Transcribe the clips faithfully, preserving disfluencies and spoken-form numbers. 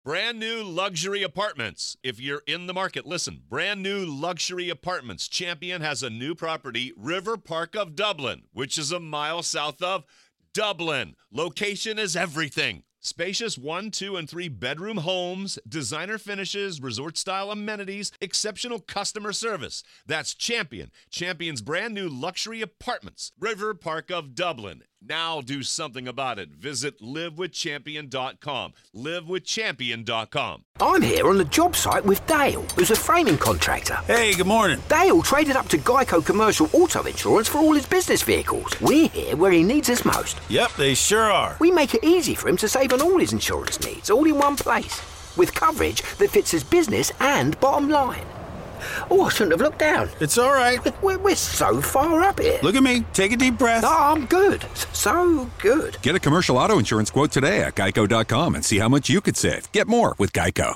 Brand new luxury apartments. If you're in the market, listen. Brand new luxury apartments. Champion has a new property, River Park of Dublin, which is a mile south of Dublin. Location is everything. Spacious one, two, and three bedroom homes, designer finishes, resort-style amenities, exceptional customer service. That's Champion. Champion's brand new luxury apartments. River Park of Dublin. Now do something about it. Visit live with champion dot com. live with champion dot com. I'm here on the job site with Dale, who's a framing contractor. Hey, good morning. Dale traded up to Geico Commercial Auto Insurance for all his business vehicles. We're here where he needs us most. Yep, they sure are. We make it easy for him to save on all his insurance needs, all in one place, with coverage that fits his business and bottom line. Oh, I shouldn't have looked down. It's all right. We're, we're so far up here. Look at me. Take a deep breath. Oh, I'm good. So good. Get a commercial auto insurance quote today at geico dot com and see how much you could save. Get more with Geico.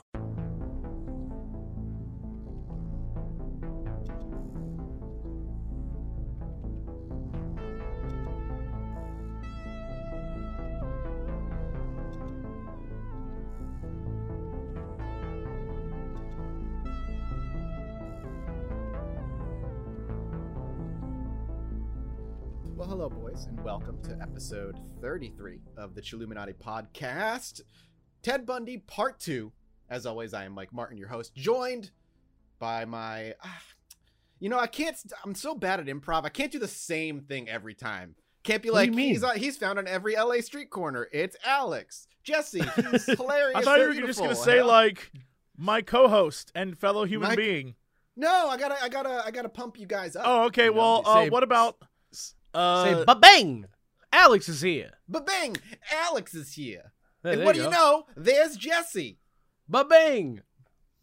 Well, hello, boys, and welcome to episode thirty-three of the Chilluminati podcast, Ted Bundy Part two. As always, I am Mike Martin, your host, joined by my... Uh, you know, I can't... I'm so bad at improv, I can't do the same thing every time. Can't be What like, do you mean? he's uh, he's found on every L A street corner. It's Alex. Jesse, he's hilarious. I thought you so were just beautiful. gonna say like my co-host and fellow human My- being. No, I gotta, I gotta, I gotta pump you guys up. Oh, okay. You know, Well, you uh, say- what about uh, Say ba-bang! Alex is here. Ba-bang! Alex is here. There- and there what you do you go. know? There's Jesse. Ba-bang! That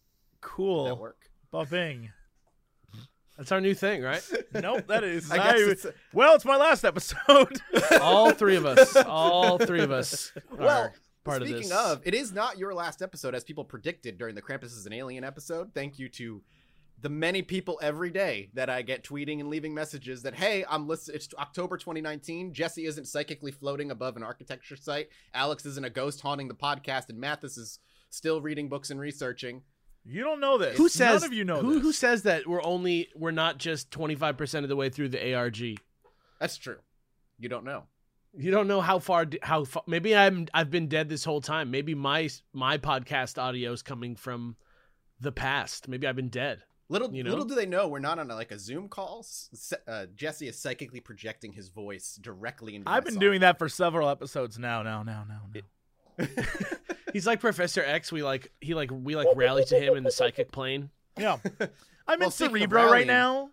cool work? buffing? That's our new thing, right? Nope, that is. I not guess even- it's- well, it's my last episode. All three of us. All three of us are Well, part speaking of this. of, it is not your last episode, as people predicted during the Krampus is an Alien episode. Thank you to the many people every day that I get tweeting and leaving messages that, hey, I'm listening. It's October twenty nineteen. Jesse isn't psychically floating above an architecture site. Alex isn't a ghost haunting the podcast, and Mathis is still reading books and researching. You don't know this. Who says? None of you know who, this. who says that we're only we're not just twenty-five percent of the way through the A R G? That's true. You don't know. You don't know how far. How far, maybe I'm I've been dead this whole time. Maybe my my podcast audio is coming from the past. Maybe I've been dead. Little You know? little do they know we're not on a, like a Zoom call. S- Uh, Jesse is psychically projecting his voice directly into. I've my been doing that for several episodes now. Now, now, now, now. He's like Professor X. We like he like we like rally to him in the psychic plane. Yeah, I'm Well, in speaking of Cerebro right rallying- now.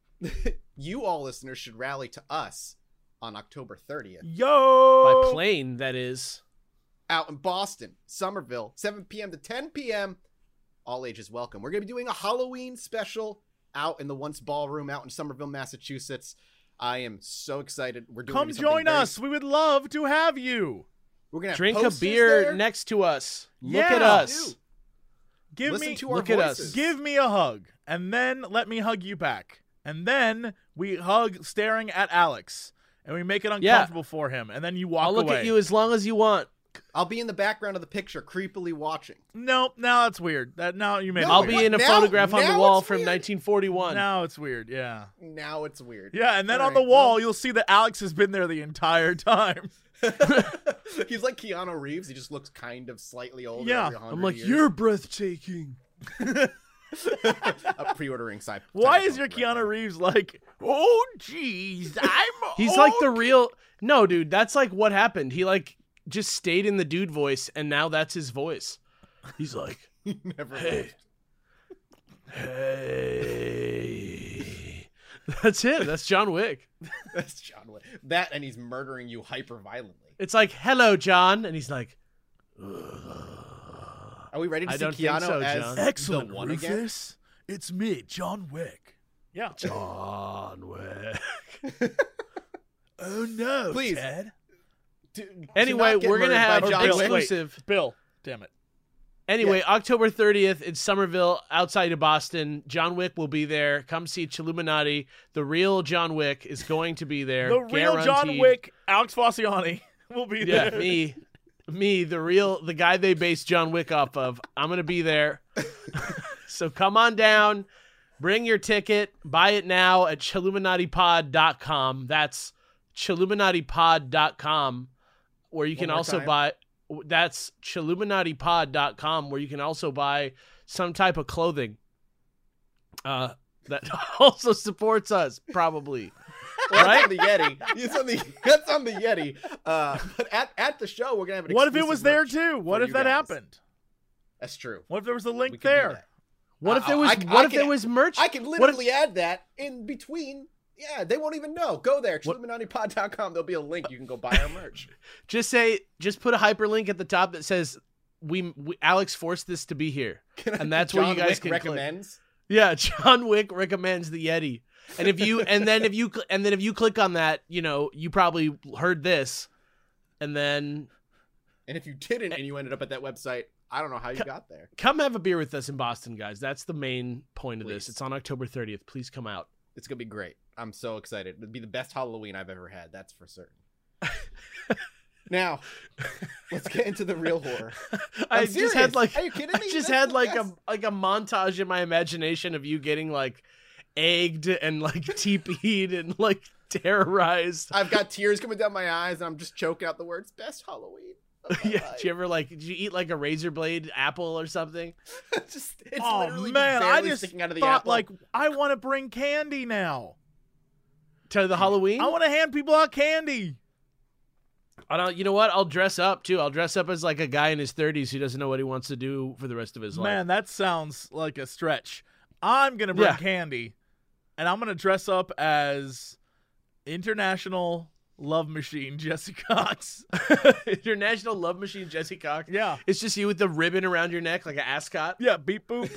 You all listeners should rally to us on October thirtieth. Yo, By plane, that is. Out in Boston, Somerville, seven p.m. to ten p.m. All ages welcome. We're going to be doing a Halloween special out in the Once Ballroom out in Somerville, Massachusetts. I am so excited. We're doing come something join very- us. We would love to have you. We're going to Drink a beer next to us. Look at Yeah. us. Dude, Give listen me, to our look at us. voices. give me a hug, and then let me hug you back, and then we hug staring at Alex, and we make it uncomfortable for him, and then you walk I'll look away. at you as long as you want. I'll be in the background of the picture, creepily watching. Nope, now that's weird. That now you made. No, it I'll weird. be in a Now- photograph on the now wall it's from weird. nineteen forty-one. Now it's weird. Yeah, Now it's weird. yeah, and then All on the right, wall well- you'll see that Alex has been there the entire time. He's like Keanu Reeves. He just looks kind of slightly older. Yeah. every one hundred I'm like, years. you're breathtaking. uh, pre-ordering side. Why is your Keanu Reeves like? Oh, jeez, I'm. He's like the old." real. No, dude, that's like what happened. He like just stayed in the dude voice, and now that's his voice. He's like, Never hey, hey. That's it. That's John Wick. That's John Wick. That and he's murdering you hyper violently. It's like, hello, John, and he's like, Are we ready to I see don't think Keanu so, as John. Excellent, the one again? Rufus. It's me, John Wick. Yeah. John Wick. Oh no, Please. Ted. To- to Anyway, not get we're gonna murdered have by John Bill, Wick. wait. exclusive. Bill, damn it. Anyway, October thirtieth in Somerville, outside of Boston. John Wick will be there. Come see Chilluminati. The real John Wick is going to be there. The real John guaranteed. Wick, Alex Fossiani, will be Yeah, there. me. me, the real, the guy they based John Wick off of. I'm going to be there. So come on down, bring your ticket, buy it now at Chilluminati Pod dot com. That's Chilluminati Pod dot com, where you can also time. buy, that's Chilluminati Pod dot com, where you can also buy some type of clothing uh, that also supports us, probably. That's Right? on the Yeti. It's on the, that's on the Yeti. Uh, but at, at the show, we're going to have an What if it exclusive was there merch too? What for if you that guys. happened? That's true. What if there was a We link could do there? that. What if Uh, there was, I- what I if can- there was merch? I can What if- literally add that in between. Yeah, they won't even know. Go there, Chilluminati Pod dot com. There'll be a link. You can go buy our merch. Just say, just put a hyperlink at the top that says, we, we Alex forced this to be here. And that's where you John guys Wick can click. recommends. Yeah, John Wick recommends the Yeti. And if you and then if you cl- and then if you click on that, you know, you probably heard this. And then And if you didn't and you ended up at that website, I don't know how you got there. come have a beer with us in Boston, guys. That's the main point of this. Please. It's on October thirtieth. Please come out. It's going to be great. I'm so excited. It'll be the best Halloween I've ever had. That's for certain. Now, let's get into the real horror. I I'm just serious. had like Are you kidding me? I just That's had the like best. a like a montage in my imagination of you getting like egged and like teepeed and like terrorized. I've got tears coming down my eyes, and I'm just choking out the words "best Halloween." of my Yeah, life. did you ever like did you eat like a razor blade apple or something? just, it's Oh literally man, just I barely just sticking out of the thought apple. like I want to bring candy now. To the Halloween? I want to hand people out candy. I don't. You know what? I'll dress up too. I'll dress up as like a guy in his thirties who doesn't know what he wants to do for the rest of his life. Man, that sounds like a stretch. I'm gonna bring Yeah. candy, and I'm gonna dress up as International Love Machine Jesse Cox. International Love Machine Jesse Cox. Yeah, It's just you with the ribbon around your neck like an ascot. yeah. Beep boop.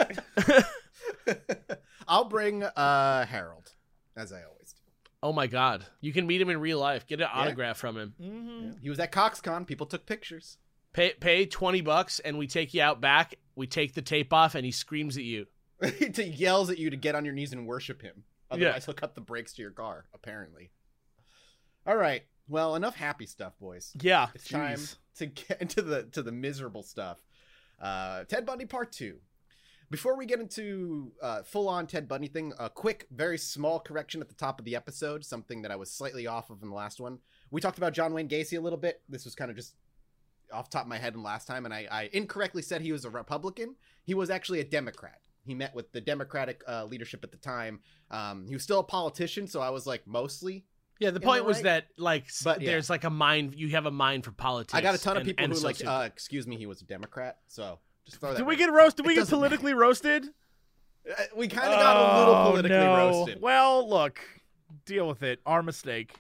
I'll bring uh, Harold, as I always do. Oh my God! You can meet him in real life. Get an autograph from him. Mm-hmm. He was at CoxCon. People took pictures. Pay pay twenty bucks, and we take you out back. We take the tape off, and he screams at you. he yells at you to get on your knees and worship him. Otherwise, Yeah. he'll cut the brakes to your car, apparently. All right. Well, enough happy stuff, boys. Yeah, It's time jeez. to get into the to the miserable stuff. Uh, Ted Bundy Part Two. Before we get into uh, full-on Ted Bundy thing, a quick, very small correction at the top of the episode, something that I was slightly off of in the last one. We talked about John Wayne Gacy a little bit. This was kind of just off the top of my head in last time, and I, I incorrectly said he was a Republican. He was actually a Democrat. He met with the Democratic uh, leadership at the time. Um, he was still a politician, so I was like, mostly. Yeah, the In point the was right- that like s- But, yeah. there's like a mind. You have a mind for politics. I got a ton of and- people and who like, soci- uh, excuse me, he was a Democrat, so just throw that Did we right. get roasted? Did It we get doesn't politically roasted? Uh, We kind of got a little Oh, politically no. roasted. Well, look, deal with it. Our mistake.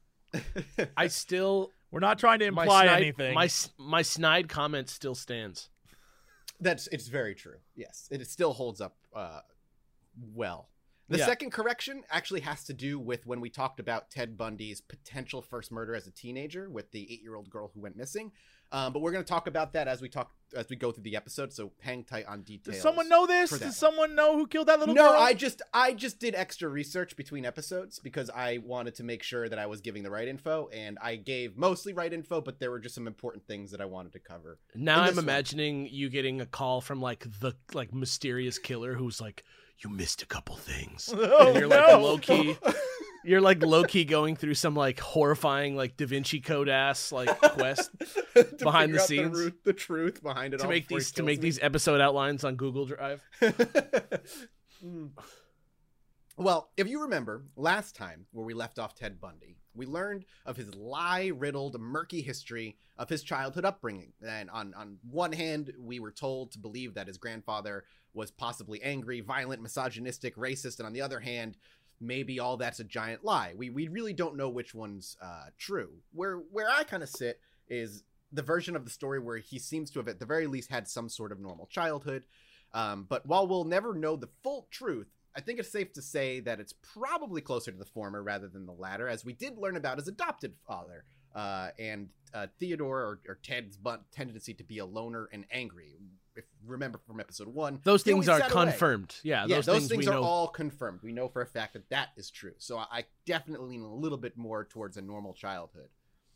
I still We're not trying to my imply snide, anything. My s- my snide comment still stands. That's it's very true. Yes, it still holds up uh, well. The Yeah. second correction actually has to do with when we talked about Ted Bundy's potential first murder as a teenager with the eight-year-old girl who went missing. Um, but we're going to talk about that as we talk as we go through the episode. So hang tight on details. Does someone know this? for that Does one. someone know who killed that little No, girl? I just I just did extra research between episodes because I wanted to make sure that I was giving the right info, and I gave mostly right info, but there were just some important things that I wanted to cover. Now In I'm this one. imagining you getting a call from like the like mysterious killer who's like, you missed a couple things. Oh, and you're like no. low key. You're like low key going through some like horrifying like Da Vinci Code ass like quest To behind the figure out scenes. the, root- the truth behind it to all make before he these to kills make me. these episode outlines on Google Drive. Mm. Well, if you remember last time where we left off Ted Bundy, we learned of his lie-riddled, murky history of his childhood upbringing. And on, on one hand, we were told to believe that his grandfather was possibly angry, violent, misogynistic, racist, and on the other hand, maybe all that's a giant lie. We we really don't know which one's uh, true. Where where I kind of sit is the version of the story where he seems to have at the very least had some sort of normal childhood. Um, but while we'll never know the full truth, I think it's safe to say that it's probably closer to the former rather than the latter, as we did learn about his adopted father uh, and uh, Theodore or, or Ted's bu- tendency to be a loner and angry. If you remember from episode one, Those he things always are sat away. confirmed. Yeah, Yeah, those, those, things, things, we are know. all confirmed. We know for a fact that that is true. So I, I definitely lean a little bit more towards a normal childhood.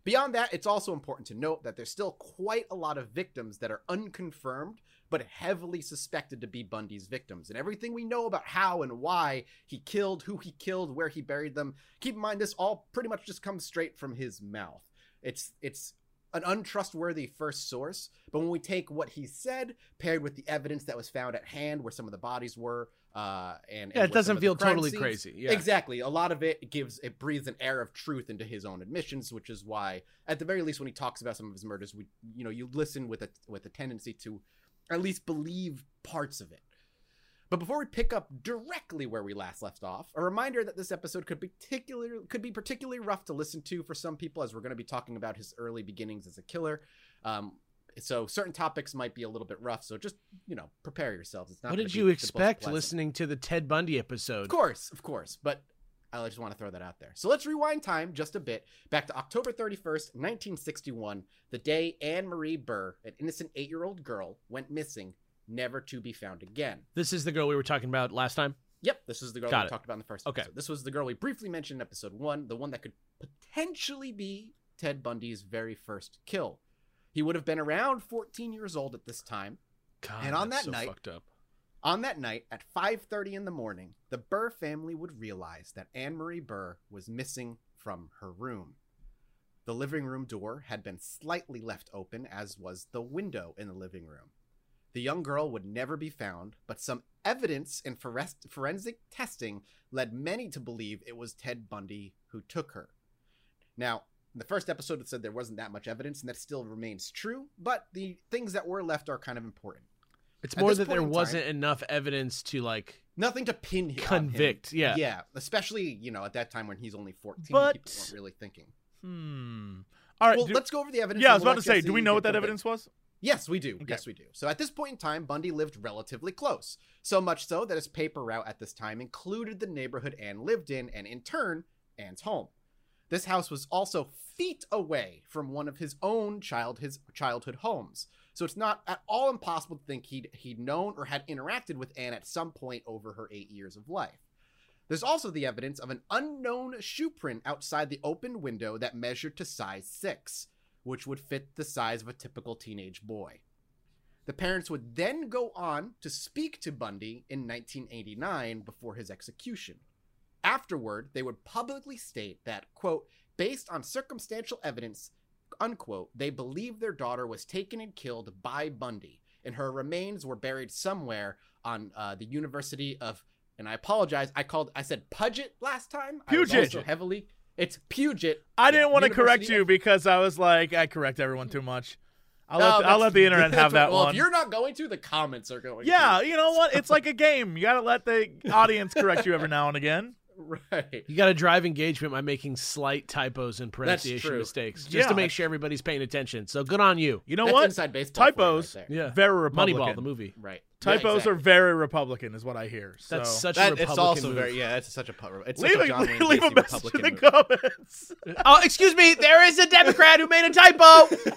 Beyond that, it's also important to note that there's still quite a lot of victims that are unconfirmed, but heavily suspected to be Bundy's victims. And everything we know about how and why he killed, who he killed, where he buried them, keep in mind this all pretty much just comes straight from his mouth. It's it's an untrustworthy first source, but when we take what he said paired with the evidence that was found at hand where some of the bodies were, uh, and, yeah, and it doesn't feel crime totally scenes, crazy. Yeah, exactly. A lot of it gives it breathes an air of truth into his own admissions, which is why, at the very least, when he talks about some of his murders, we you know you listen with a with a tendency to at least believe parts of it. But before we pick up directly where we last left off, a reminder that this episode could particular could be particularly rough to listen to for some people, as we're going to be talking about his early beginnings as a killer. Um, so certain topics might be a little bit rough. So just, you know, prepare yourselves. It's not. What gonna did be you the most expect pleasant. listening to the Ted Bundy episode? Of course, of course. But I just want to throw that out there. So let's rewind time just a bit back to October thirty-first, nineteen sixty-one, the day Anne Marie Burr, an innocent eight-year-old girl, went missing, never to be found again. This is the girl we were talking about last time? Yep, this is the girl Got we it. talked about in the first Okay. episode. This was the girl we briefly mentioned in episode one, the one that could potentially be Ted Bundy's very first kill. He would have been around fourteen years old at this time. God, And on that's that so night- fucked up. On that night, at five thirty in the morning, the Burr family would realize that Anne Marie Burr was missing from her room. The living room door had been slightly left open, as was the window in the living room. The young girl would never be found, but some evidence in forens- forensic testing led many to believe it was Ted Bundy who took her. Now, in the first episode, it said there wasn't that much evidence, and that still remains true, but the things that were left are kind of important. It's At more this that there point in wasn't time- enough evidence to, like, Nothing to pin him. Convict, on him. yeah. Yeah, especially, you know, at that time when he's only fourteen, But- people weren't really thinking. Hmm. All right. Well, do- let's go over the evidence. yeah, I and was we'll about to let say, Jesse do we know what get that the bit. evidence was? Yes, we do. Okay. Yes, we do. So at this point in time, Bundy lived relatively close. So much so that his paper route at this time included the neighborhood Anne lived in, and in turn, Anne's home. This house was also feet away from one of his own child his childhood homes. So it's not at all impossible to think he'd he'd known or had interacted with Anne at some point over her eight years of life. There's also the evidence of an unknown shoe print outside the open window that measured to size six, which would fit the size of a typical teenage boy. The parents would then go on to speak to Bundy in nineteen eighty-nine before his execution. Afterward, they would publicly state that, quote, based on circumstantial evidence, unquote, they believe their daughter was taken and killed by Bundy, and her remains were buried somewhere on uh, the University of, and I apologize, I called, I said Puget last time. I was Puget. also heavily, it's Puget. I didn't Yeah, want to correct University you of- because I was like, I correct everyone too much. I'll No, let, I'll that's- let the internet that's have that what- well, one. if you're not going to, the comments are going Yeah, to. you know what? It's like a game. You got to let the audience correct you every now and again. Right. You got to drive engagement by making slight typos and pronunciation true. mistakes, just Yeah. to make sure everybody's paying attention. So good on you. You know That's what? inside baseball for you Typos, right there. Yeah, very Republican. Moneyball, the movie. Right. Typos Yeah, are exactly. very Republican, is what I hear. So. That's such a That, Republican it's also move. very, yeah, that's such a, pu- it's leave such a a, John Wayne leave a Gacy message in Republican the move. comments. Oh, excuse me. There is a Democrat who made a typo.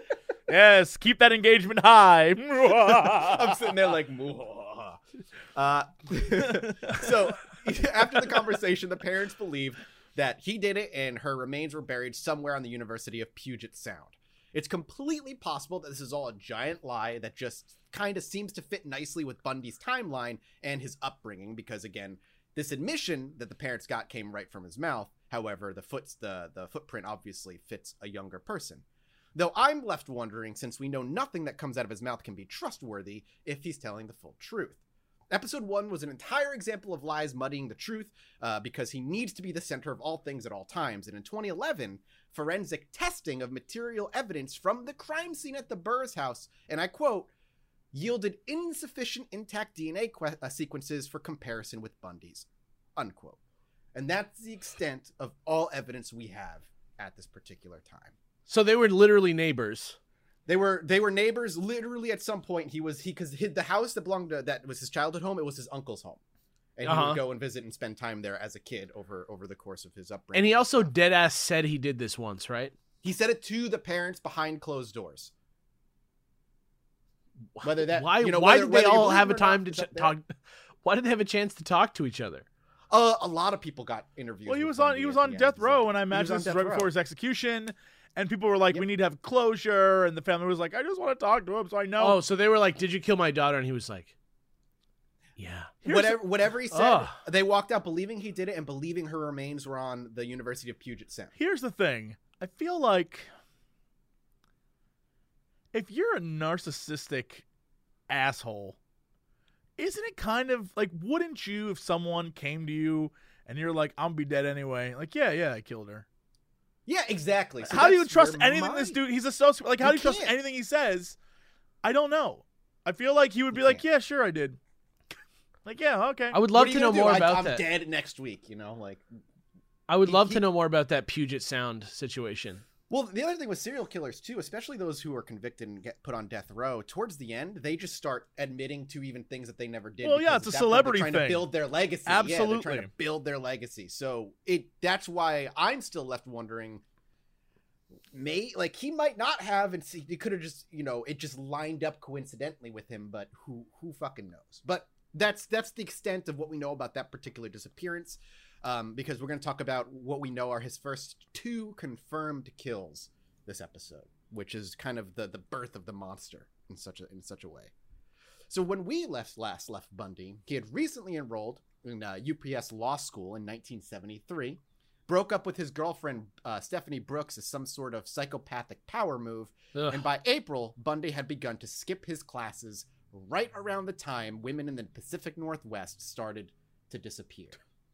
Yes, keep that engagement high. I'm sitting there like, "Mwah." uh, so after the conversation, the parents believed that he did it and her remains were buried somewhere on the University of Puget Sound. It's completely possible that this is all a giant lie that just kind of seems to fit nicely with Bundy's timeline and his upbringing, because again, this admission that the parents got came right from his mouth. However, the foot the, the footprint obviously fits a younger person. Though I'm left wondering, since we know nothing that comes out of his mouth can be trustworthy, if he's telling the full truth. Episode one was an entire example of lies muddying the truth, uh, because he needs to be the center of all things at all times. And in twenty eleven, forensic testing of material evidence from the crime scene at the Burrs house, and I quote, yielded insufficient intact D N A que- uh, sequences for comparison with Bundy's, unquote. And that's the extent of all evidence we have at this particular time. So they were literally neighbors. They were they were neighbors. Literally, at some point, he was he because the house that belonged to that was his childhood home. It was his uncle's home, and he Uh-huh. would go and visit and spend time there as a kid over over the course of his upbringing. And he also dead ass said he did this once, right? he said it to the parents behind closed doors. Whether that why you know, why whether- did whether they you all believe have it a or time not, to is ch- up there. talk? Why did they have a chance to talk to each other? Uh, a lot of people got interviews. Well, he with was on Bundy he was at on the end. death row, and I He was imagine on this is death right row. before his execution. And people were like, Yep. we need to have closure. And the family was like, I just want to talk to him so I know. Oh, so they were like, did you kill my daughter? And he was like, yeah. Here's whatever whatever he said, Ugh. they walked out believing he did it and believing her remains were on the University of Puget Sound. Here's the thing. I feel like if you're a narcissistic asshole, isn't it kind of like, wouldn't you, if someone came to you and you're like, I'm be dead anyway? Like, yeah, yeah, I killed her. Yeah, exactly. So how do you that's trust where anything my- this dude, he's a soci like, how You do you trust can't. anything he says? I don't know. I feel like he would be You like, can't. yeah, sure I did. Like, yeah, okay. I would What love are to you know gonna do? more I, about I'm that. dead next week, you know, like. I would He- love he- to know more about that Puget Sound situation. Well, the other thing with serial killers too, especially those who are convicted and get put on death row, towards the end they just start admitting to even things that they never did. Well, yeah, because it's at a that point, celebrity they're trying thing. to build their legacy. Yeah, they're trying Absolutely. to build their legacy. So it that's why I'm still left wondering. May like he might not have, and see, he could have just you know it just lined up coincidentally with him, but who who fucking knows? But that's that's the extent of what we know about that particular disappearance. Um, because we're going to talk about what we know are his first two confirmed kills this episode, which is kind of the the birth of the monster in such a in such a way. So when we left last left Bundy, he had recently enrolled in uh, U P S Law School in nineteen seventy-three, broke up with his girlfriend uh, Stephanie Brooks as some sort of psychopathic power move, Ugh. and by April, Bundy had begun to skip his classes right around the time women in the Pacific Northwest started to disappear.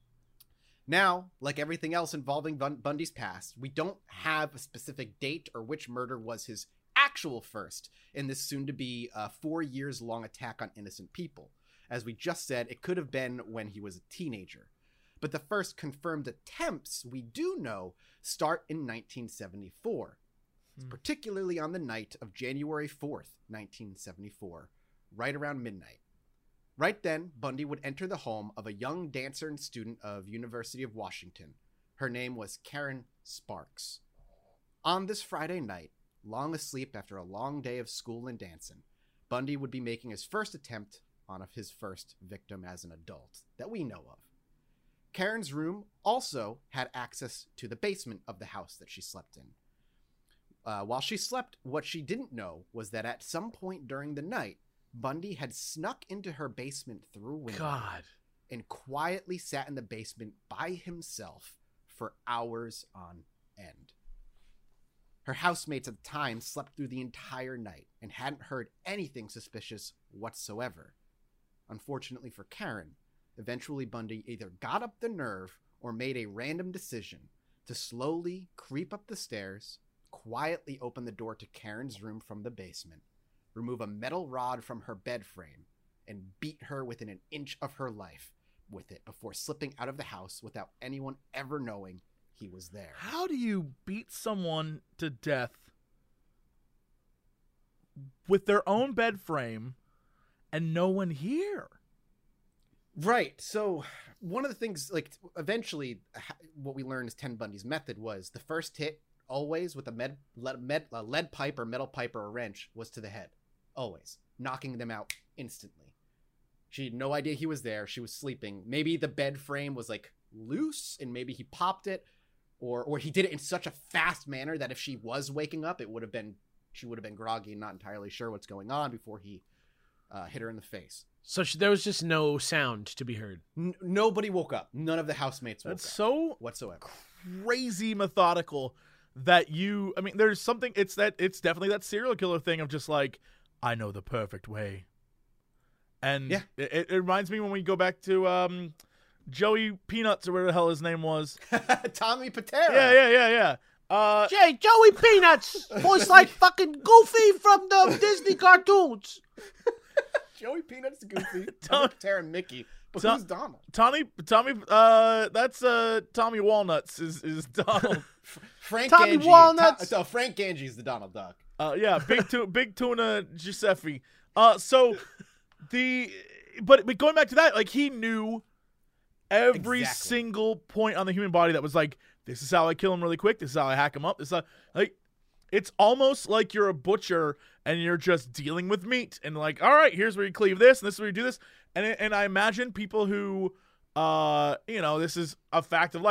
Now, like everything else involving Bun- Bundy's past, we don't have a specific date or which murder was his actual first in this soon-to-be uh, four years long attack on innocent people. As we just said, it could have been when he was a teenager. But the first confirmed attempts we do know start in nineteen seventy-four, Hmm. particularly on the night of January fourth, nineteen seventy-four, right around midnight. Right then, Bundy would enter the home of a young dancer and student of University of Washington. Her name was Karen Sparks. On this Friday night, long asleep after a long day of school and dancing, Bundy would be making his first attempt on his first victim as an adult that we know of. Karen's room also had access to the basement of the house that she slept in. Uh, while she slept, what she didn't know was that at some point during the night, Bundy had snuck into her basement through a window God. and quietly sat in the basement by himself for hours on end. Her housemates at the time slept through the entire night and hadn't heard anything suspicious whatsoever. Unfortunately for Karen, eventually Bundy either got up the nerve or made a random decision to slowly creep up the stairs, quietly open the door to Karen's room from the basement, remove a metal rod from her bed frame, and beat her within an inch of her life with it before slipping out of the house without anyone ever knowing he was there. How do you beat someone to death with their own bed frame and no one here? Right. So one of the things, like, eventually ha- what we learned is Ted Bundy's method was the first hit always with a med, lead, med, a lead pipe or metal pipe or a wrench was to the head. Always. Knocking them out instantly. She had no idea he was there. She was sleeping. Maybe the bed frame was, like, loose and maybe he popped it, or or he did it in such a fast manner that if she was waking up, it would have been, she would have been groggy and not entirely sure what's going on before he uh, hit her in the face. So she, there was just no sound to be heard. N- nobody woke up. None of the housemates woke That's up so whatsoever. crazy methodical that you, I mean, there's something, it's that, it's definitely that serial killer thing of just like, I know the perfect way. And Yeah. it, it reminds me when we go back to um, Joey Peanuts or whatever the hell his name was. Tommy Patera. Yeah, yeah, yeah, yeah. Uh, Jay, Joey Peanuts, voice like fucking Goofy from the Disney cartoons. Joey Peanuts, Goofy, Tom- Tommy Patera, and Mickey. But Tom- who's Donald? Tommy, Tommy, uh, that's uh, Tommy Walnuts is is Donald. Frank Tommy Ganji. Walnuts. To- so Frank Ganji is the Donald Duck. Uh, yeah, big tu- big tuna Giuseppe. Uh, so the but but going back to that, like he knew every Exactly. single point on the human body that was like, this is how I kill him really quick. This is how I hack him up. This is how, like, it's almost like you're a butcher and you're just dealing with meat and like, all right, here's where you cleave this and this is where you do this. And and I imagine people who, uh, you know, this is a fact of life,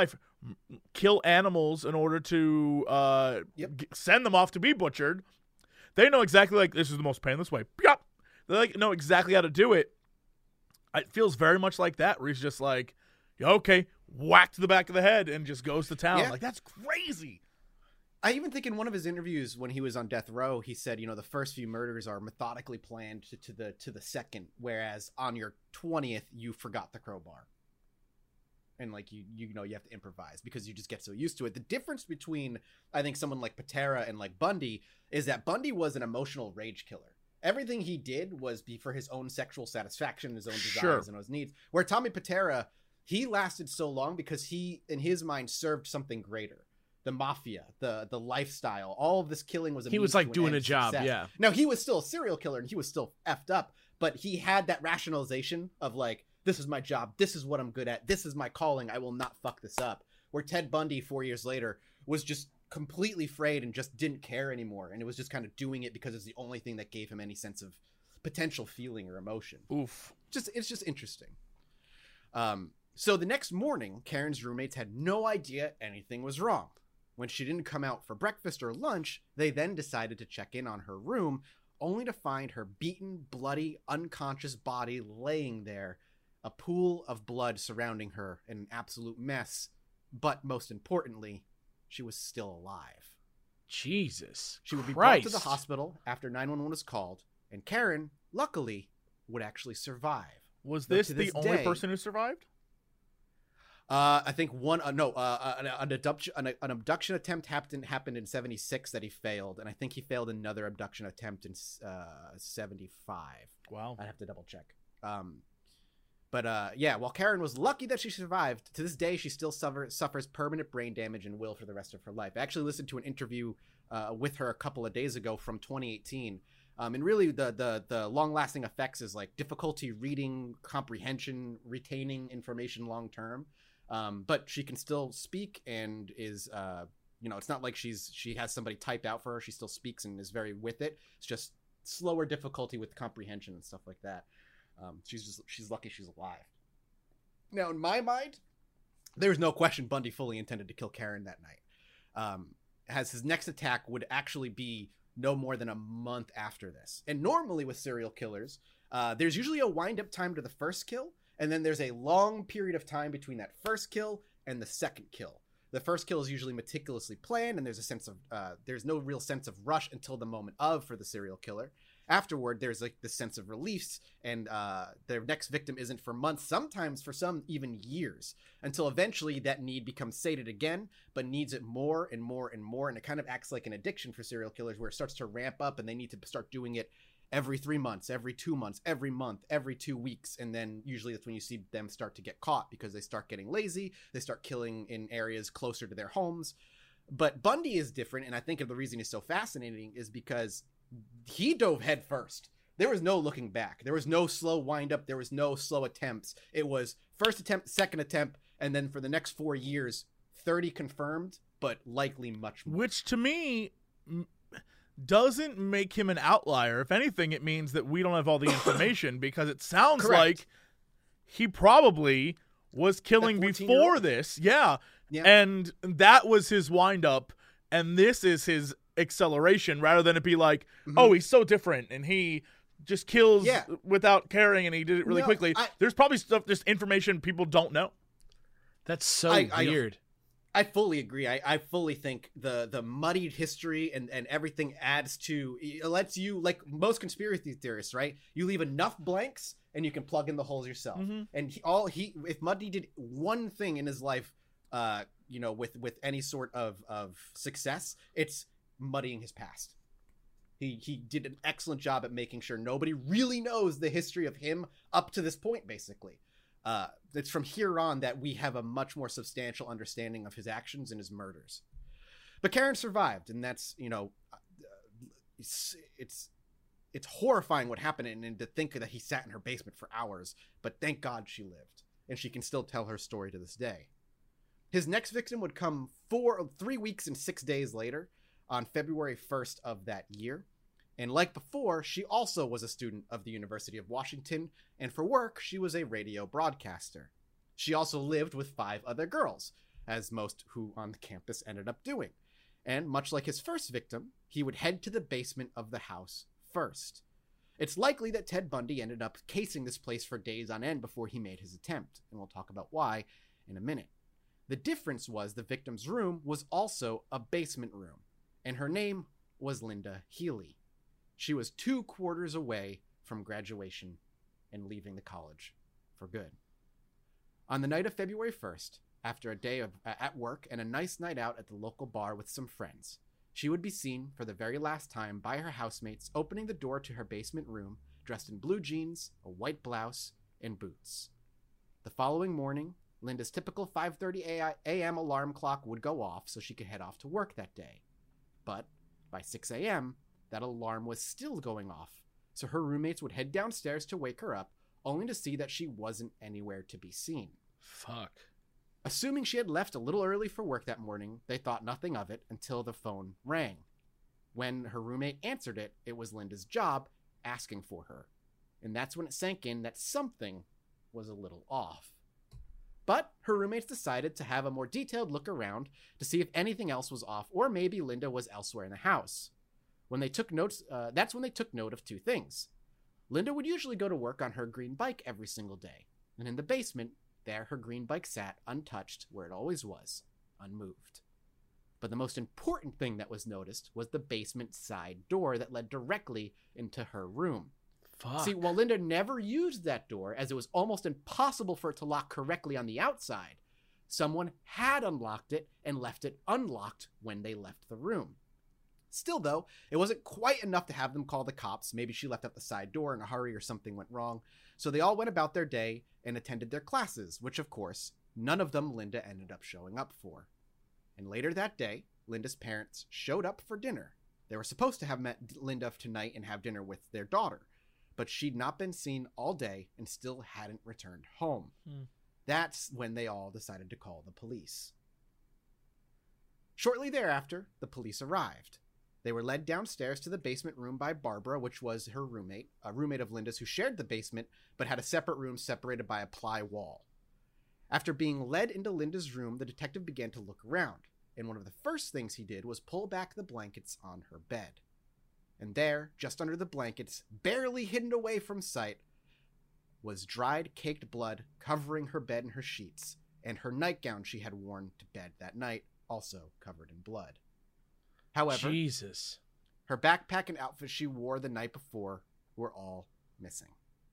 kill animals in order to uh, Yep. g- send them off to be butchered. They know exactly, like, this is the most painless way. Yep. They like know exactly how to do it. It feels very much like that, where he's just like, "Yeah, okay, whack to the back of the head and just goes to town. Yeah. Like, that's crazy. I even think in one of his interviews when he was on death row, he said, you know, the first few murders are methodically planned to, to the to the second, whereas on your twentieth, you forgot the crowbar. And like you you know you have to improvise because you just get so used to it. The difference between I think someone like Patera and like Bundy is that Bundy was an emotional rage killer. Everything he did was be for his own sexual satisfaction, his own desires Sure. and his needs. Where Tommy Patera, he lasted so long because he in his mind served something greater. The mafia, the the lifestyle, all of this killing was a He means was, to like, an doing end a job, success. yeah. Now he was still a serial killer and he was still effed up, but he had that rationalization of like, this is my job, this is what I'm good at, this is my calling, I will not fuck this up. Where Ted Bundy four years later was just completely frayed and just didn't care anymore, and it was just kind of doing it because it's the only thing that gave him any sense of potential feeling or emotion. Oof. Just it's just interesting. Um, so the next morning, Karen's roommates had no idea anything was wrong. When she didn't come out for breakfast or lunch, they then decided to check in on her room, only to find her beaten, bloody, unconscious body laying there, a pool of blood surrounding her, in an absolute mess. But most importantly, she was still alive. Jesus. She would be Christ. brought to the hospital after nine one one was called, and Karen, luckily, would actually survive. Was Though this to the this only day- person who survived? Uh, I think one, uh, no, uh, an, an abduction, an, an abduction attempt happened happened in seventy-six that he failed, and I think he failed another abduction attempt in uh seventy-five. Wow. I'd have to double check. Um, but uh, yeah, while Karen was lucky that she survived, to this day she still suffer, suffers permanent brain damage and will for the rest of her life. I actually listened to an interview uh, with her a couple of days ago from twenty eighteen. Um, and really the, the, the long lasting effects is like difficulty reading, comprehension, retaining information long term. Um, but she can still speak and is, uh, you know, it's not like she's she has somebody type out for her. She still speaks and is very with it. It's just slower difficulty with comprehension and stuff like that. Um, she's just she's lucky she's alive. Now, in my mind, there's no question Bundy fully intended to kill Karen that night. Um, as his next attack would actually be no more than a month after this. And normally with serial killers, uh, there's usually a wind-up time to the first kill, and then there's a long period of time between that first kill and the second kill. The first kill is usually meticulously planned, and there's a sense of uh, there's no real sense of rush until the moment of for the serial killer. Afterward, there's like this sense of release, and uh, their next victim isn't for months, sometimes for some even years, until eventually that need becomes sated again, but needs it more and more and more, and it kind of acts like an addiction for serial killers, where it starts to ramp up, and they need to start doing it every three months, every two months, every month, every two weeks, and then usually that's when you see them start to get caught because they start getting lazy, they start killing in areas closer to their homes. But Bundy is different, and I think the reason he's so fascinating is because he dove head first. There was no looking back. There was no slow wind up. There was no slow attempts. It was first attempt, second attempt, and then for the next four years, thirty confirmed, but likely much more. Which to me m- doesn't make him an outlier. If anything, it means that we don't have all the information because it sounds Correct. like he probably was killing That before fourteen-year-old? this. Yeah. Yeah. And that was his wind up, and this is his acceleration, rather than it be like, Mhm. oh, he's so different and he just kills Yeah. without caring and he did it really No, quickly. I- There's probably stuff, just information people don't know. That's so I- I- weird. I fully agree. I, I fully think the the muddied history and, and everything adds to it lets you, like most conspiracy theorists, right? You leave enough blanks and you can plug in the holes yourself. Mhm. And he, all he if Muddy did one thing in his life, uh, you know, with with any sort of of success, it's muddying his past. He he did an excellent job at making sure nobody really knows the history of him up to this point, basically. Uh, it's from here on that we have a much more substantial understanding of his actions and his murders. But Karen survived, and that's, you know, uh, it's it's, it's horrifying what happened, and, and to think that he sat in her basement for hours, but thank God she lived, and she can still tell her story to this day. His next victim would come four, three weeks and six days later, on February first of that year. And like before, she also was a student of the University of Washington, and for work, she was a radio broadcaster. She also lived with five other girls. as most who on the campus ended up doing. And much like his first victim, he would head to the basement of the house first. It's likely that Ted Bundy ended up casing this place for days on end before he made his attempt, and we'll talk about why in a minute. The difference was the victim's room was also a basement room, and her name was Linda Healy. She was two quarters away from graduation and leaving the college for good. On the night of February first, after a day of, uh, at work and a nice night out at the local bar with some friends, she would be seen for the very last time by her housemates opening the door to her basement room, dressed in blue jeans, a white blouse, and boots. The following morning, Linda's typical five thirty a.m. alarm clock would go off so she could head off to work that day. But by six a.m., that alarm was still going off, so her roommates would head downstairs to wake her up, only to see that she wasn't anywhere to be seen. Fuck. Assuming she had left a little early for work that morning, they thought nothing of it until the phone rang. When her roommate answered it, it was Linda's job asking for her. And that's when it sank in that something was a little off. But her roommates decided to have a more detailed look around to see if anything else was off, or maybe Linda was elsewhere in the house. When they took notes, uh, that's when they took note of two things. Linda would usually go to work on her green bike every single day, and in the basement, there her green bike sat untouched where it always was, unmoved. But the most important thing that was noticed was the basement side door that led directly into her room. Fuck. See, while Linda never used that door, as it was almost impossible for it to lock correctly on the outside, someone had unlocked it and left it unlocked when they left the room. Still, though, it wasn't quite enough to have them call the cops. Maybe she left out the side door in a hurry or something went wrong. So they all went about their day and attended their classes, which, of course, none of them Linda ended up showing up for. And later that day, Linda's parents showed up for dinner. They were supposed to have met Linda tonight and have dinner with their daughter, but she'd not been seen all day and still hadn't returned home. Hmm. That's when they all decided to call the police. Shortly thereafter, the police arrived. They were led downstairs to the basement room by Barbara, which was her roommate, a roommate of Linda's who shared the basement, but had a separate room separated by a ply wall. After being led into Linda's room, the detective began to look around, and one of the first things he did was pull back the blankets on her bed. And there, just under the blankets, barely hidden away from sight, was dried, caked blood covering her bed and her sheets, and her nightgown she had worn to bed that night, also covered in blood. However, Jesus. her backpack and outfit she wore the night before were all missing.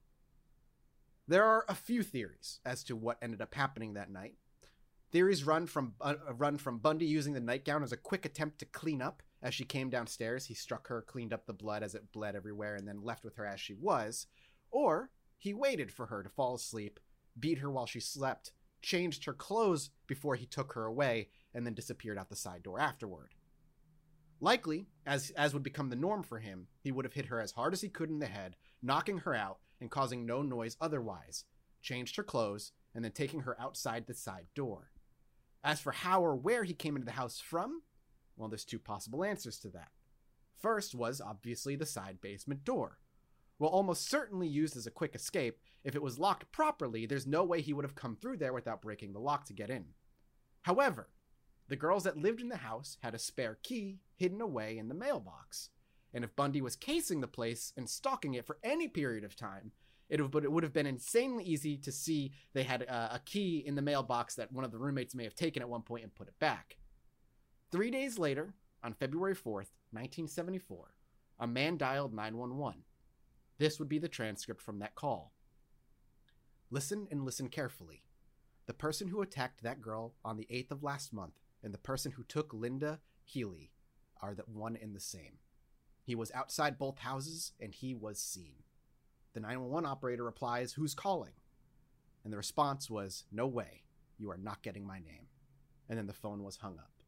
There are a few theories as to what ended up happening that night. Theories run from uh, run from Bundy using the nightgown as a quick attempt to clean up. As she came downstairs, he struck her, cleaned up the blood as it bled everywhere, and then left with her as she was. Or he waited for her to fall asleep, beat her while she slept, changed her clothes before he took her away, and then disappeared out the side door afterward. Likely, as as would become the norm for him, he would have hit her as hard as he could in the head, knocking her out and causing no noise otherwise, changed her clothes, and then taking her outside the side door. As for how or where he came into the house from, well, there's two possible answers to that. First was obviously the side basement door. While almost certainly used as a quick escape, if it was locked properly, there's no way he would have come through there without breaking the lock to get in. However, the girls that lived in the house had a spare key hidden away in the mailbox. And if Bundy was casing the place and stalking it for any period of time, it would, it would have been insanely easy to see they had a, a key in the mailbox that one of the roommates may have taken at one point and put it back. Three days later, on February fourth, nineteen seventy-four, a man dialed nine one one. This would be the transcript from that call. Listen and listen carefully. The person who attacked that girl on the eighth of last month and the person who took Linda Healy are the one and the same. He was outside both houses and he was seen. The nine one one operator replies, "Who's calling?" And the response was, "No way. You are not getting my name." And then the phone was hung up.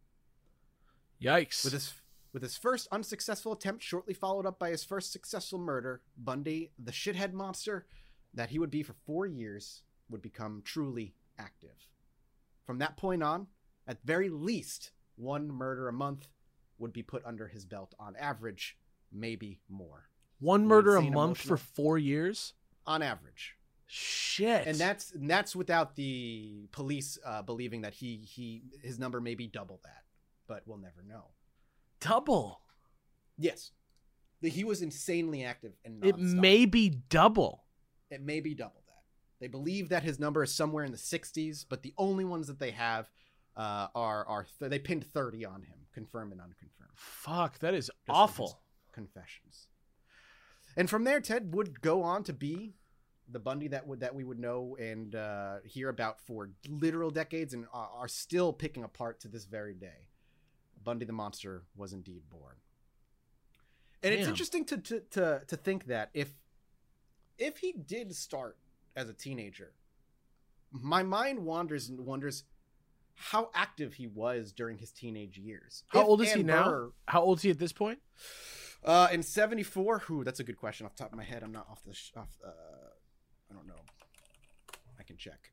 Yikes. With his with his first unsuccessful attempt shortly followed up by his first successful murder, Bundy, the shithead monster that he would be for four years, would become truly active. From that point on, at very least, one murder a month would be put under his belt on average, maybe more. One murder a Insane month emotional- for four years? On average. Shit. And that's and that's without the police uh, believing that he he his number may be double that, but we'll never know. double. Yes, the, he was insanely active and It nonstop. may be double. It may be double that. They believe that his number is somewhere in the sixties, but the only ones that they have uh, are are th- they pinned thirty on him, confirmed and unconfirmed. Fuck, that is Just from awful. his confessions. And from there, Ted would go on to be the Bundy that would that we would know and uh, hear about for literal decades, and are, are still picking apart to this very day. Bundy the Monster was indeed born. And it's Damn. interesting to, to to to think that if if he did start as a teenager, my mind wanders and wonders how active he was during his teenage years. How If old is he Ann now? Burr- How old is he at this point? uh, in seventy-four, who? That's a good question off the top of my head. I'm not off the. Sh- off, uh, I don't know. I can check.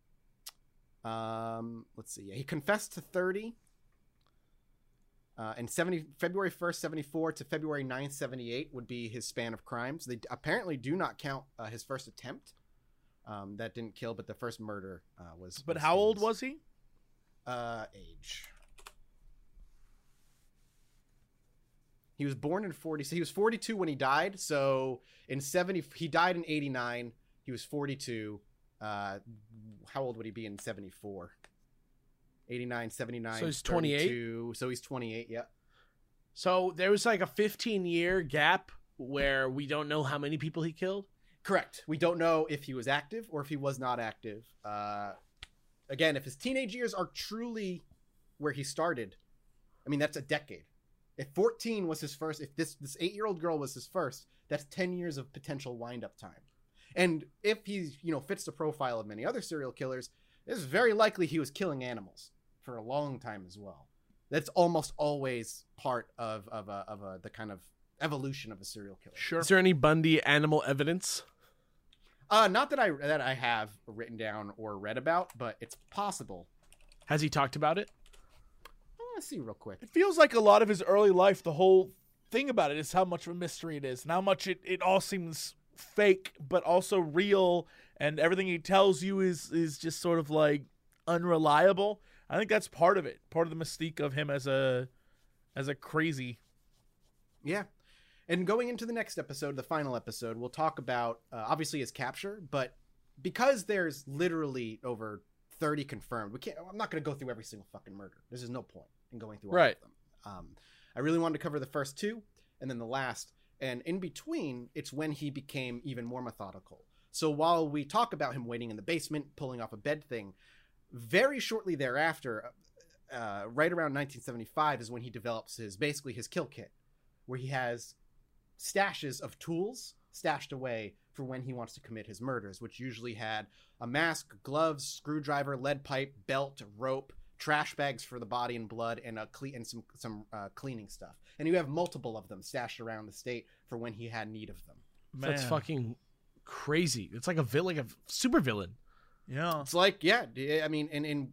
Um, let's see. Yeah, he confessed to thirty. Uh, and seventy February first, seventy-four to February ninth, seventy-eight would be his span of crimes. They apparently do not count uh, his first attempt. Um, that didn't kill, but the first murder uh, was. But was how old his, was he? Uh, age. He was born in forty. So he was forty-two when he died. So in seventy, he died in eighty-nine. He was forty-two. Uh, how old would he be in seventy-four? eighty-nine, seventy-nine. So he's twenty-eight? thirty-two. So he's twenty-eight. Yeah. So there was like a fifteen year gap where we don't know how many people he killed. Correct. We don't know if he was active or if he was not active. Uh, again, if his teenage years are truly where he started, I mean, that's a decade. If fourteen was his first, if this this eight-year-old girl was his first, that's ten years of potential wind-up time. And if he's, you know, fits the profile of many other serial killers, it's very likely he was killing animals for a long time as well. That's almost always part of of a, of a, the kind of evolution of a serial killer. Sure. Is there any Bundy animal evidence? Uh, not that I that I have written down or read about, but it's possible. Has he talked about it? Let's see real quick. It feels like a lot of his early life, the whole thing about it is how much of a mystery it is and how much it, it all seems fake, but also real. And everything he tells you is, is just sort of like unreliable. I think that's part of it. Part of the mystique of him as a, as a crazy. Yeah. And going into the next episode, the final episode, we'll talk about uh, obviously his capture, but because there's literally over thirty confirmed, we can't, I'm not going to go through every single fucking murder. There's just no point in going through all Right. of them. Um, I really wanted to cover the first two and then the last. And in between, it's when he became even more methodical. So while we talk about him waiting in the basement, pulling off a bed thing, very shortly thereafter, uh, right around nineteen seventy-five is when he develops his, basically his kill kit, where he has stashes of tools stashed away for when he wants to commit his murders, which usually had a mask, gloves, screwdriver, lead pipe, belt, rope, trash bags for the body and blood, and a cle- and some some uh, cleaning stuff. And you have multiple of them stashed around the state for when he had need of them. That's Man. fucking crazy. It's like a vil- like a super villain. Yeah. It's like, yeah, I mean, and, and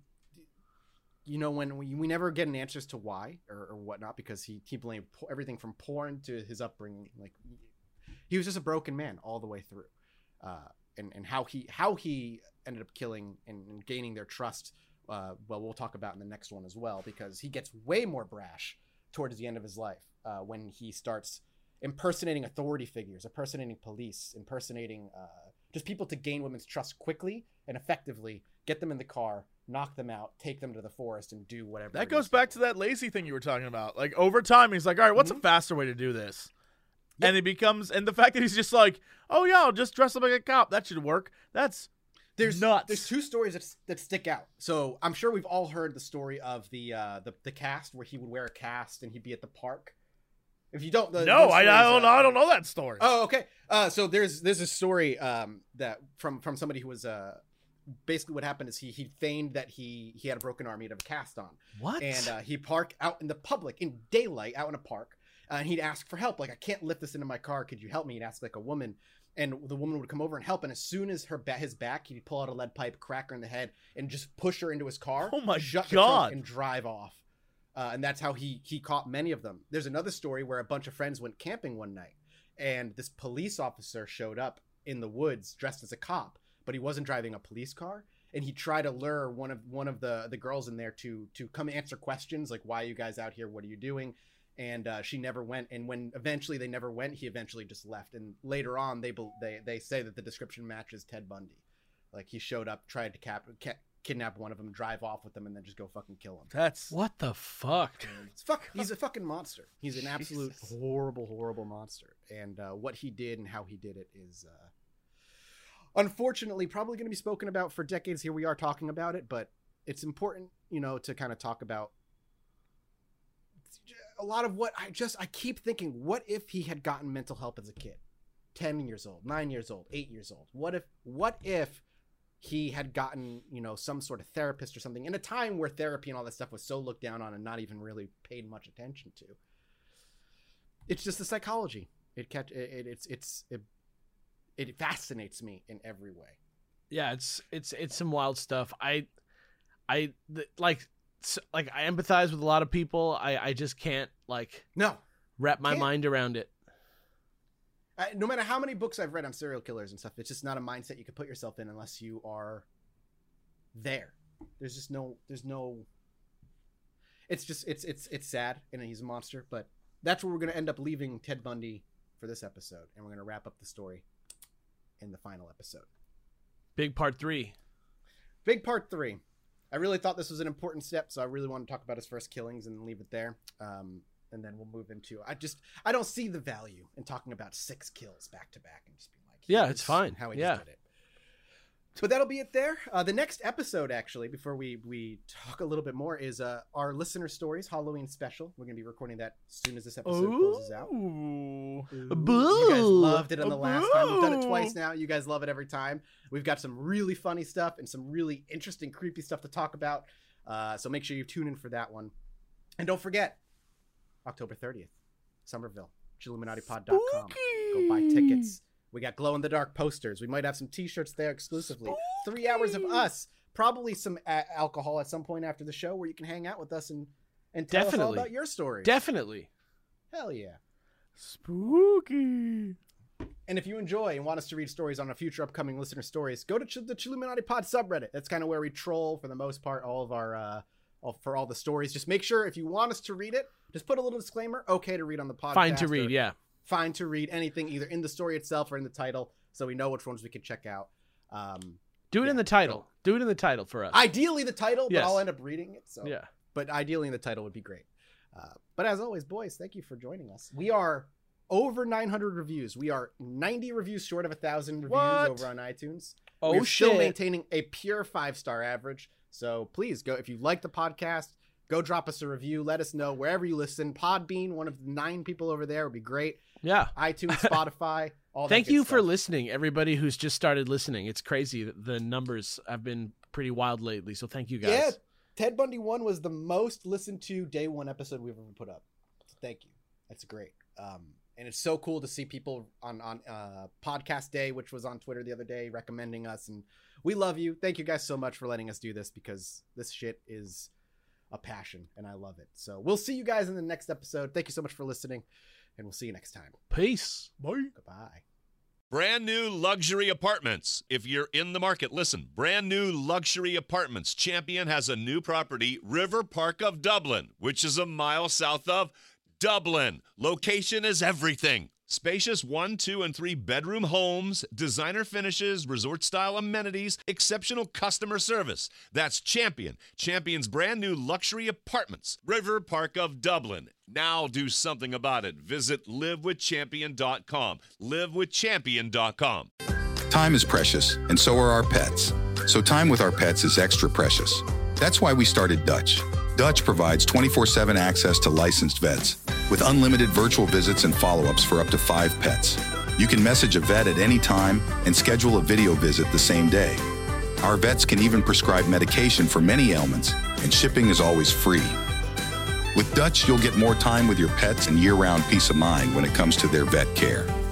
you know, when we, we never get an answers to why or, or whatnot, because he, he blamed po- everything from porn to his upbringing. Like, he was just a broken man all the way through. Uh, and, and how he how he ended up killing and, and gaining their trust, uh, well, we'll talk about in the next one as well, because he gets way more brash towards the end of his life uh, when he starts impersonating authority figures, impersonating police, impersonating uh, just people to gain women's trust quickly and effectively, get them in the car, knock them out, take them to the forest, and do whatever. That it goes is. back to that lazy thing you were talking about. Like over time, he's like, all right, what's Mhm. a faster way to do this? Yep. And it becomes, and the fact that he's just like, oh yeah, I'll just dress up like a cop. That should work. That's There's nuts. There's two stories that, that stick out. So I'm sure we've all heard the story of the uh, the the cast where he would wear a cast and he'd be at the park. If you don't, the, no, the I, I stories, don't know. uh, I don't know that story. Oh, okay. Uh, so there's there's a story um, that from from somebody who was uh, basically what happened is he he feigned that he he had a broken arm, he had a cast on, What? and uh, he'd park out in the public in daylight out in a park, uh, and he'd ask for help, like, I can't lift this into my car, could you help me? He'd ask like a woman, and the woman would come over and help, and as soon as her ba- his back, he'd pull out a lead pipe, crack her in the head, and just push her into his car. Oh my shut the God. trunk and drive off. Uh, and that's how he he caught many of them. There's another story where a bunch of friends went camping one night, and this police officer showed up in the woods dressed as a cop, but he wasn't driving a police car. And he tried to lure one of one of the, the girls in there to to come answer questions like, why are you guys out here? What are you doing? And uh, she never went. And when eventually they never went, he eventually just left. And later on, they they they say that the description matches Ted Bundy. Like he showed up, tried to cap, ca- kidnap one of them, drive off with them, and then just go fucking kill him. That's What the fuck? dude? It's fuck. He's a fucking monster. He's an absolute horrible, horrible monster. And uh, what he did and how he did it is, uh, unfortunately, probably going to be spoken about for decades. Here we are talking about it, but it's important, you know, to kind of talk about a lot of what I just I keep thinking. What if he had gotten mental help as a kid, ten years old, nine years old, eight years old? What if? What if? he had gotten, you know, some sort of therapist or something in a time where therapy and all that stuff was so looked down on and not even really paid much attention to. It's just the psychology. It catch it, it it's it's it, it fascinates me in every way. Yeah, it's it's it's some wild stuff. I I the, like s- like I empathize with a lot of people. I I just can't like No, wrap my Can't. mind around it. I, no matter how many books I've read on serial killers and stuff, it's just not a mindset you can put yourself in unless you are there. There's just no, there's no, it's just, it's, it's, it's sad and he's a monster, but that's where we're going to end up leaving Ted Bundy for this episode. And we're going to wrap up the story in the final episode. Big part three. Big part three. I really thought this was an important step. So I really want to talk about his first killings and leave it there. Um, And then we'll move into, I just, I don't see the value in talking about six kills back to back and just being like, Yeah, here's it's fine. How he Yeah. just did it. But that'll be it there. Uh, the next episode, actually, before we, we talk a little bit more, is uh, our listener stories Halloween special. We're going to be recording that as soon as this episode closes out. Ooh. You guys loved it on the last time. We've done it Boo. twice now. You guys love it every time. We've got some really funny stuff and some really interesting, creepy stuff to talk about. Uh, so make sure you tune in for that one. And don't forget, October thirtieth, Somerville, Chilluminati Pod dot com. Go buy tickets. We got glow-in-the-dark posters. We might have some t-shirts there exclusively. Three hours of us. Probably some a- alcohol at some point after the show where you can hang out with us and, and tell us all Definitely. about your stories. Definitely. Hell yeah. Spooky. And if you enjoy and want us to read stories on a future upcoming listener stories, go to Ch- the Chilluminati Pod subreddit. That's kind of where we troll, for the most part, all of our, uh, all, for all the stories. Just make sure if you want us to read it, just put a little disclaimer. Okay to read on the podcast. Fine to read, or yeah. Fine to read anything either in the story itself or in the title, so we know which ones we can check out. Um, Do it Yeah, in the title. Do it in the title for us. ideally the title, but Yes. I'll end up reading it. So yeah. but ideally the title would be great. Uh, but as always, boys, thank you for joining us. We are over nine hundred reviews. We are ninety reviews short of a thousand reviews What? over on iTunes. Oh, We're still shit. maintaining a pure five-star average. So please go, if you like the podcast, go drop us a review. Let us know wherever you listen. Podbean, one of the nine people over there would be great. Yeah. iTunes, Spotify, all that Thank good you for stuff. listening, everybody who's just started listening. It's crazy. The numbers have been pretty wild lately, so thank you guys. Yeah, Ted Bundy one was the most listened to day one episode we've ever put up. So thank you. That's great. Um, and it's so cool to see people on on uh, podcast day, which was on Twitter the other day, recommending us. And we love you. Thank you guys so much for letting us do this, because this shit is a passion and I love it. So we'll see you guys in the next episode. Thank you so much for listening, and we'll see you next time. Peace. Bye. Goodbye. Brand new luxury apartments. If you're in the market, listen. Brand new luxury apartments. Champion has a new property, River Park of Dublin, which is a mile south of Dublin. Location is everything. Spacious one, two, and three bedroom homes, designer finishes, resort-style amenities, exceptional customer service. That's Champion. Champion's brand new luxury apartments, River Park of Dublin. Now do something about it. Visit live with champion dot com. live with champion dot com. Time is precious, and so are our pets. So time with our pets is extra precious. That's why we started Dutch. Dutch provides twenty-four seven access to licensed vets, with unlimited virtual visits and follow-ups for up to five pets. You can message a vet at any time and schedule a video visit the same day. Our vets can even prescribe medication for many ailments, and shipping is always free. With Dutch, you'll get more time with your pets and year-round peace of mind when it comes to their vet care.